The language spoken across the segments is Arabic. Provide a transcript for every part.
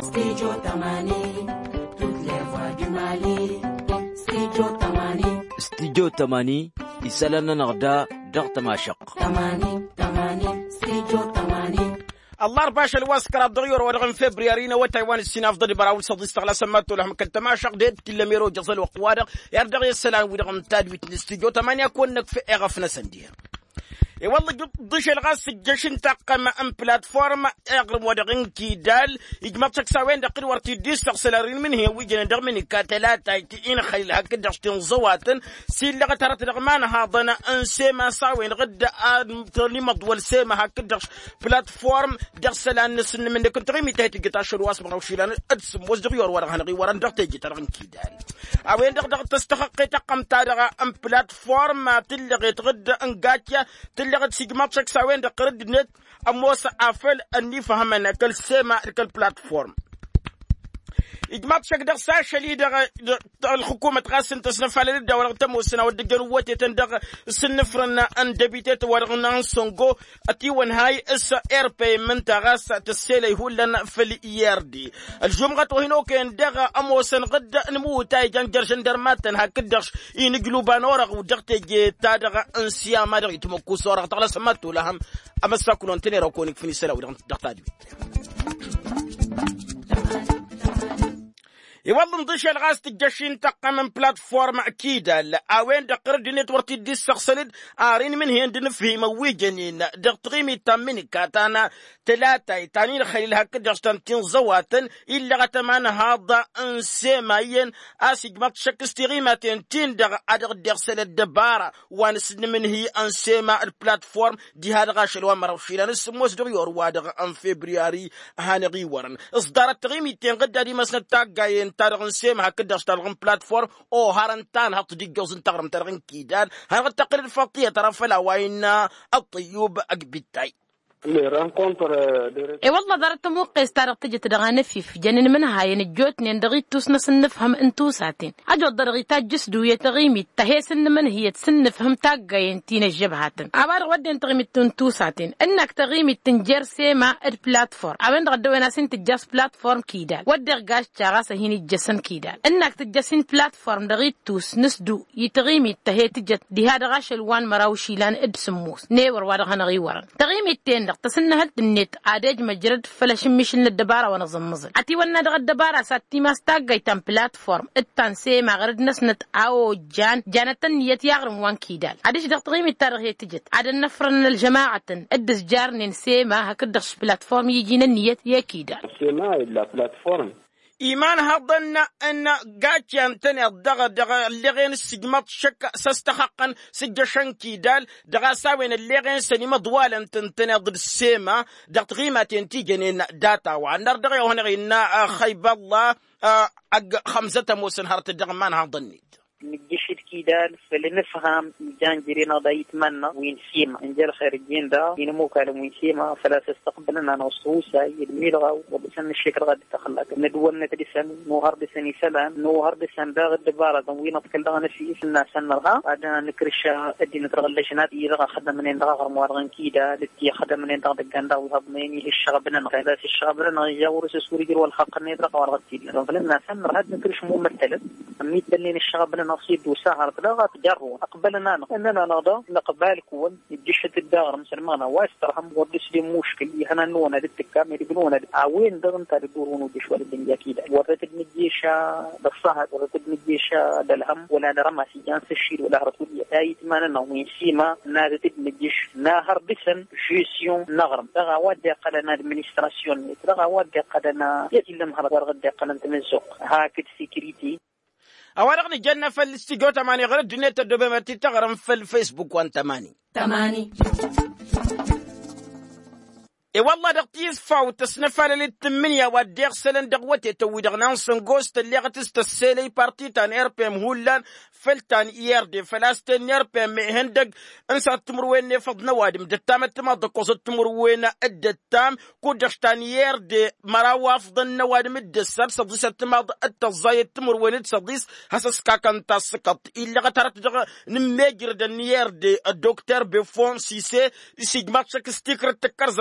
Studio Tamani, toutes les voix du Mali. Studio Tamani. Studio Tamani, isalana nagda ضغط ماشق. Tamani, Studio Tamani. الله 14 الواسكر الضغيور ورغم فبراير وتايوان السنة أفضل براول صدي استغلا سمات لهم كالتماشق ديت تلميرو جزل وقوارق يردغي السلام ورغم تادويت الاستوديو 8 يكون في إغفنا سندير والله ضيش الغاس الجشن تقم ام بلاتفورم اغرم ودغن كيدال يجمعتك ساوين دقير ورتي ديس سلارين من هي ويجن دغ من كاتلات ايتين خيل هك دشتن زواتن سي لغه ترت دغمان هاضنا ان سيما ساوين غد ترني مدول سيما هك دش بلاتفورم دغ سلان سن من كنت غيمي تهتي قطاشر واس بغوشيلان ادسم وزدغيور ورغ هنغي وران دغ تيجي ترغن كيدال اوين دغ تستحق تقم تارغ ام بلاتفورم تلغي تغد انغاتيا لغت سيجماتشك ساوين دقرد نت أموس أفل أني فهمنا كل سما كل بلاتفورم إجماتشك دق ساشلي دق الحكومة غاسن تصنف على الدولة ورغتمو السنة ودقروات يتندق سنفرنا أن دبيتات ورغنا سونغو أتيوان هاي إس إير بايمنت غاس تسيلي هولنا في الإيردي الجمعة وهنو كان دق أموسن غد نمو تاي جنجر جندرماتن هكدرش ينقلو بانورغ ودق تجي تادغ أنسيا ما دغ يتمكو صورغ تغلا سماتو لهم أما ساكولون تنير وكونك فيني سلا ودغ تادوي يوضن ضيش الغاز تجشين تقى من بلاتفورم أكيدة أوين دقر دينيت ورتي دي سخسلد آرين من هين دنفهم ويجنين دقتغيمي تاميني كاتانا تلاتة تانين خليل هكا دقشتانتين زواتن إلا غتمان هادا انسيمايين أسيق ماتشك استغيماتين تين دق أدق دقسل الدبارة وانسن من هي انسيما البلاتفورم دي هاد غاشل ومروشيلان اسموز دغيور وادغ ان فبراير هانغي ورن اصدارت تغيمي تين غدا دي مسنا تاقاين تارغن سيم هكذا تارغن بلاتفورم او هارنتان هات دي جوزن تغرم تارغن كيدان هاغ تقرير الفقيه ترى فلا وين الطيوب اقبتاي اي والله دارت موقيس تارغ تجي تدغاني في جنن منها ينجوت ندغي توسنس نفهم انتو ساتين اجو درغي تاجس دويه تغيمي تهيس ان من هي تسنفهم تاغاين تين الجبهاتن عبار ودين تغيمي انتو ساتين انك تغيمي تنجر سيما البلاتفورم ابن غدوينا سنت جاس بلاتفورم كيدال ودغ غاش تاغاس هيني جسن كيدال انك تجسن بلاتفورم دغي توس نسدو يتغيمي تهي تجت دي هذا غاش الوان مراوشيلان ادسموس نيور وادغ هنغي ورن تغيمي تين تصنها النت عادج مجرد فلاش ميشن للدبارة ونظم مزل أتي وانا دغ الدبارة ساتي ما استاقاي تام بلاتفورم التنسي ما غرد نسنت أو جانتن يتياغرم وان كيدال عادش دغ تغيمي التارغية تجت عاد النفرن الجماعة الدس جار ننسي ما هكدغش بلاتفورم يجينا النيت يا كيدال سيما إلا بلاتفورم إيمان هضنا أن قاتيان تاني دغ اللي غين السجمات شك سستحقا سجشن كيدال دغ ساوين اللي غين سنما دوالا تنتني ضد السيما دغ تغيمة تنتيجن داتا وعنر دغ يوهن غينا خيب الله 5 موسن هارت دغ مان هضني نجشت كيدال فلنفهم جانجرينا دا يتمنى وين سيما انجل خارجين دا ينمو كالم وين سيما فلا تستقبلنا نوصوسا يدميلغا وبسن الشكر غادي تخلق ندولنا تدسن نوهر دسن يسلام نوهر دسن دا غد بارا وين نتكلم نفسي سنة سنرها عادنا نكرشا ادي نترغلشنات يلغا خدم منين دا غير موارغن كيدا لتي خدم منين دا دغان دا وهبنين للشغبنا نغيبات الشغبنا يجاور سوري جرو الحق نيدرا ورغتي فلنا سنر هاد نكرش ممثلا ميت دلين الشغبنا نصيب وسهر بلغة تجروا أقبلنا أننا نضع نقبال كون الجشة الدار مسلمانا واسترهم ودس لي مشكل يهنا نونا للتكام يقولون عوين دغن تردورون ودش والدنيا كده ورثت النجيشة بالصهد ورثت النجيشة للهم ولا نرمى في جانس الشيل ولا رسولية آية مانا وين سيما نادت النجيش ناهر بسن جيسيون نغرم دغا وادي قلنا المنستراسيون دغا وادي قلنا يتلم هرغر غدي قلنا تمزق هاكد سيكريتي أورغني جنة في الاستيجو 8 غير الدنيا تدوبي ما تتغرم في الفيسبوك وان 8 اي والله دقتيس فاو تصنفها للتمنية وديغ سلن دغوتي توي دغنان سنغوست اللي غتستسيلي بارتي تان اير بي ام هولان فلتان ايردي فلاستين اير بي ام هندق انسا تمروين نفض نوادم دتامت ما دقوص تمروين الدتام كودشتان ايردي مراواف ضن نوادم الدسر صديس التماض التزايد تمروين تصديس هسس كاكان تاسكت اللي غترت دغ نميجر دن ايردي الدكتور بفون سيسي سيجماتشك ستيكر تكر زلتار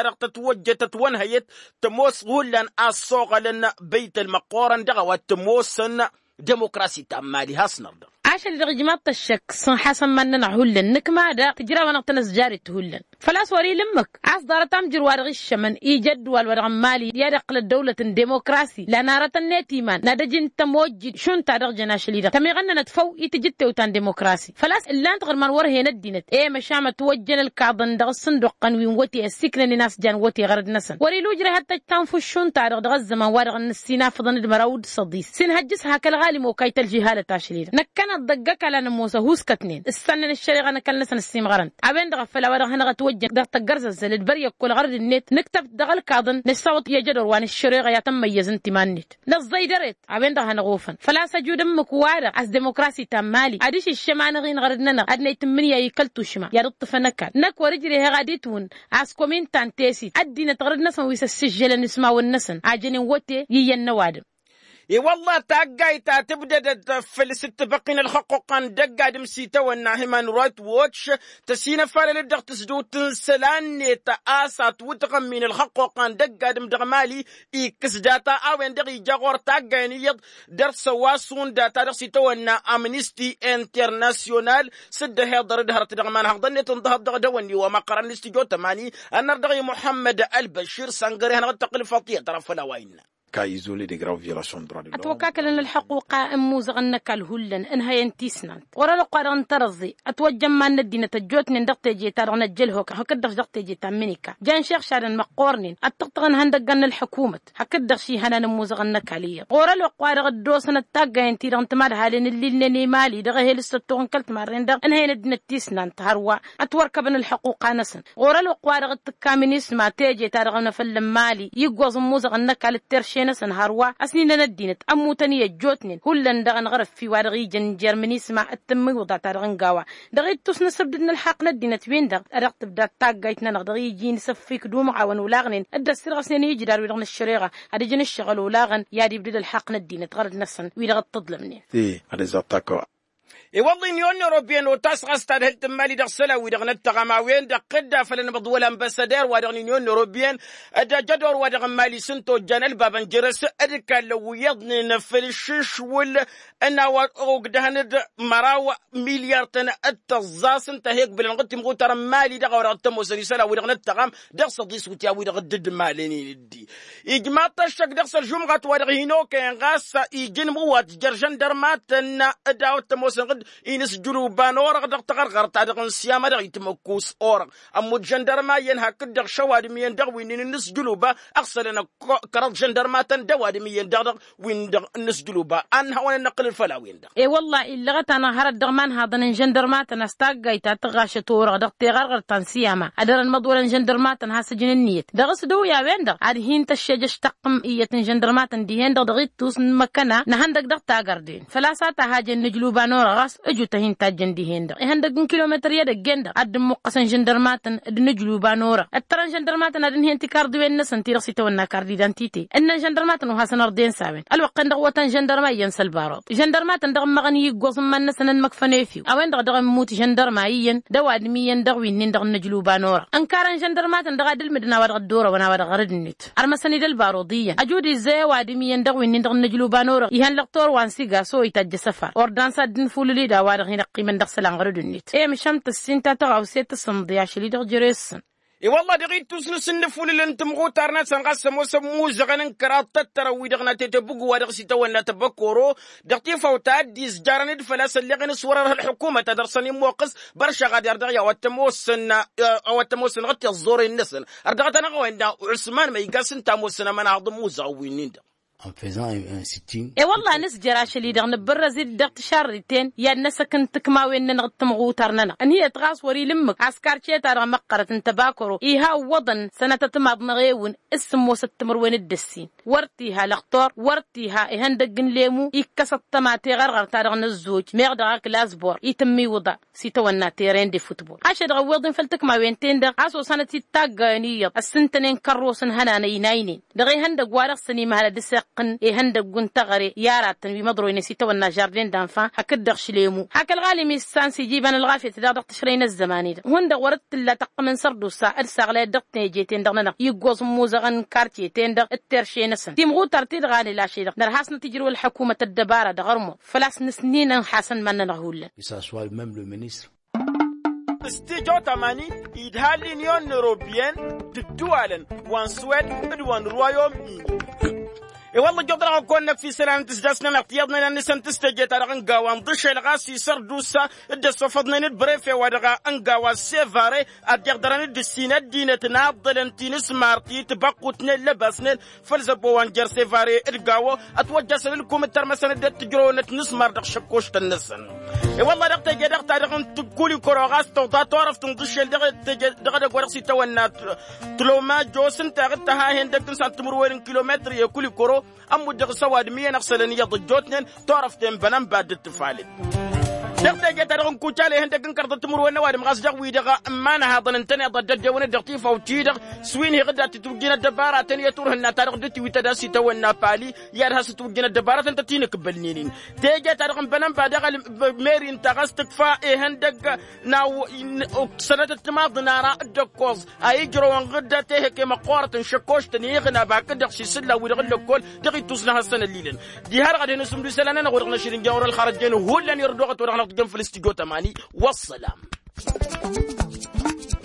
تارق تتوجه تتونهيت تموس غولان الصوغ لنا بيت المقورن دغوات تموسن ديمقراسي تمالي هاسنر عشان لغجمات الشك حسن مننا هولن نكما دا تجرى ونقتنس جاري تهولن فلا سوري لمك عصدار تمجر وارغي الشمن إيجاد والورغمالي يرق للدولة ديمقراسي لا نارة الناتيمان نادجين تموجد شون تارغ جناش ليدا تميغننا نتفو يتجد وتان ديمقراسي فلاس إلا انتغر من وره ندينت ايه مشامة توجن الكعضن دغ الصندوق قنوين وتي السكن ناس جان وتي غرد نسن وري لوجري حتى تنفو شون تارغ دغ الزمان وارغ النسينا فضن المراود صديس سين هجسها كالغالي موكايت الجهالة تاشليدا نكنا دقك على موسى هوس كتنين السنة الشريعة نكلنا سن السيم غرنت عبين دغ فلا ورغ هنغ توجه دغ تقرز البرية كل غرد النت نكتب دغ الكعضن نساوط يجدر وان الشريعة يتميز انتمان النت نصدي دريت عبين دغ هنغوفن فلا سجود مكوارة از ديمقراسي تمالي عديش الشمع نغين غردنا أدنى يتمني يكلتو شمع يرط فنكال نك ورجري هغاديتون عس كومين تانتيسي أدي نتغرد نسن ويس السجل نسمع والنسن عجن وتي يين نوادم اي والله تاقايتا تبدا في الست بقين الحقوقان دقا دمسيتا والناهمان رايت ووتش تسينا فال الدغ تسدو تنسلان تاسات وتغمين الحقوقان دقا دم دغمالي اي كسداتا اوين دغي جاغور تاقايني يض درس واسون داتا درسيتا والنا امنستي انترناسيونال سد هيضر دهر تدغمان هغضني تنضهب دغ دواني وما قرن الاستيجو تماني انا دغي محمد البشير سانغري هنغتقل فطية طرف الهوين cas isolé des graves violations de droits de l'homme. أتوقع لأن الحقوق موزغنك الهلن إنها ينتيسنان ورا لقارن ترضي أتوجه ما ندينا تجوت ندق تجي ترى نجله هكذا دق تجي تمنيكا جان شيخ شارن مقورنين أتقطعن هندقن الحكومة هكذا شيء هنا موزغنك عليه ورا لقارن الدوسن التاجا ينتيرن تمر هالين اللي نني مالي دغه هي لستون كلت مرين دغ إنها ندينا تيسنان تهروا أتورك بين الحقوق نسن ورا لقارن التكامنيس ما تجي ترى نفل مالي يجوز موزغنك على الترش نسن هروا أسنين ندينت أمو تانية جوتنين هلن دغن غرف في وارغي جن جرمني سمع التمي وضع تارغن قاوة دغي توسنا سبدنا الحق ندينت وين دغ أرقت بدا تاقايتنا نغدغي يجي نسفيك دوم عاون ولاغنين أدى السرغ سنين يجي دار ويرغن الشريغة هذا جن الشغل ولاغن يادي بدل الحق ندينت غرد نسن ويرغد تظلمني هذا زاتاكو اي والله نيون اوروبيان وتاسغ استاد هلت مالي دغ سلاوي دغ نتغما وين دغ قدا فلن بدول امباسادير ودغ نيون اوروبيان ادا جدور ودغ مالي سنتو جانل بابن جرس ادك لو يضني نفلشش ولا انا وقدهن مراو مليار تن التزاس انت هيك بلنغتي مغوتر مالي دغ ورتمو سريسلا ودغ نتغام دغ صديس وتياوي دغ دد ماليني دي اجماع تشك دغ الجمعه ودغ هينو كان غاس يجن موات جرجن درماتن اداو تموسن إنس جلوبان أورغ دغ تغرغر تادغ نسيامة دغ يتمكوس أورغ أمو جندرما ينها كدغ شواد ميان دغ وين نس جلوبا أغسلنا كرد جندرماتا دواد ميان دغ وين دغ نس جلوبا أنها وانا نقل الفلاوين دغ إيه والله إلا غتانا هرد دغمان هذا جندرماتا نستاقايتا تغاشة أورغ دغ تغرغر تنسيامة أدر المضولا جندرماتا هاسجن النيت دغ سدو يا وين دغ عادهين تشجش تقم إية جندرماتا ديهن دغ دغيتوس مكانا نهندق دغ تاقردين فلا ساتا هاجن نجلوبان أورغ أجو تهين تاجن دي هند هندق كيلومتر يدا جندا أدم مقصن جندرماتن دنجلو بانورا التران جندرماتن أدن هي انتكار دوين نسن تيرسي تونا كاردي دانتيتي إن جندرماتن وحسن أردين سابن الوقت دغوتن جندرما ينسى البارود جندرماتن دغ مغني قوص من نسن المكفنيفيو أوين دغ موت جندرمايين دواد ميين دغ وين دغ نجلو بانورا أنكارن جندرماتن دغ دل مدنا ورغ الدورة ونا ورغ ردنيت أرمسني دل باروديا أجودي زي واد ميين دغ وين دغ نجلو بانورا يهن لقطور وانسيغا سو يتاج سفر أردان سادن فولولي دا وارغ هنا قيمة دخل عن غرد النت إيه مشام تسين تاغاو سيت الصنديع شلي دغ جريسن اي والله دغي توسنس نفول اللي انت مغوتارنا سنقسم وسمو زغن كرات تتروي دغنا تتبقوا ودغ سيتونا تبكورو دغتي فوتا ديز جارند فلاس اللي غن صور الحكومه تدرسني موقس برشا غادي دغيا وتموسن او تموسن غتي الزور النسل ردغتنا غوين عثمان ما يقاسن تاموسن من عظم موزاوين en faisant un sitting. إيه والله نس جراش اللي دغنا برزيد دغت شارتين يا الناس كنت كماوين نغتم غوترنا ان هي تغاس وري لمك عسكرتي ترى مقرة تباكرو إيها وضن سنة تماض نغيون اسم وستمر وين الدسين ورتيها لقطور ورتيها هندق ليمو يكسط تماتي غرغر تارغنا الزوج ميغدغاك لازبور يتمي وضع سيتونا تيرين دي فوتبول عشان غوضن فلتك ما وين تندق عسو سنة تاغانية السنتين كروسن هناني ناينين دغي هندق وارغ سني مهلا دسق دقن هندق قنتغري ياراتن بمضرو ينسيتا والنا جاردين دانفان هكدغ شليمو هكا الغالي ميسان سيجيبان الغافية تداغ تشرين الزماني هندق ورد لا تقمن سردو سا الساغلي دقتني جيتين دغنا يقوز موزغن كارتي تندغ الترشي نسن تيمغو ترتيد غالي لا شي در حاسن تجرو الحكومة الدبارة دغرمو فلاس نسنين حسن من نغول استيجو تماني يدهال اليونيون اوروبيان تدوالن وان سويد وان رويوم اي والله جدرا كنا في سلام تسدسنا الاقتياضنا لان سنتستجي ترغن قاوان ضش الغاس يسر دوسا الدسفضنا ندبريفي ودغا انقاوا سيفاري اديقدران الدسينات دينتنا ضلنتين سمارتي تبقوتنا لباسنا فلزبوان جر سيفاري القاوا اتوجس لكم الترمسنا دات تجرونة نسمار دق شكوش تنسن اي والله دقتا جدق تارغن تقولي كروغاس توضا تعرف تنضش دغا ورقسي تونا تلوما جوسن تاغتها هندك تنسان تمروين كيلومتر يكولي كرو أمو دغ سواد مية نغسلن يضجوتنين تعرف تين بنام بعد التفالي دغتا جترغن كوتالي هندك انكرت تمر ونواد مغاس دغ ويدغ امان هذا انتني ضد جون دغتي فوتيدغ سوين هي غدا تتوجينا الدبارة تانية تورهن تارغ دتي وتداسي تونا بالي يارها ستوجينا الدبارة انت تينك بالنينين تيجي تارغن بنام بعد ميرين تغاس تكفا هندك ناو سنة التماض نارا الدكوز اي جروان غدا تهك مقارة شكوش تنيغنا باك دغ شي سلا ويدغ لكل دغي توسنها السنة الليلن دي هار غادي نسم دو سلانه نغرغنا شيرين جاور الخرجين هو اللي يردوغ تورغنا في الاستيجو تماني والسلام.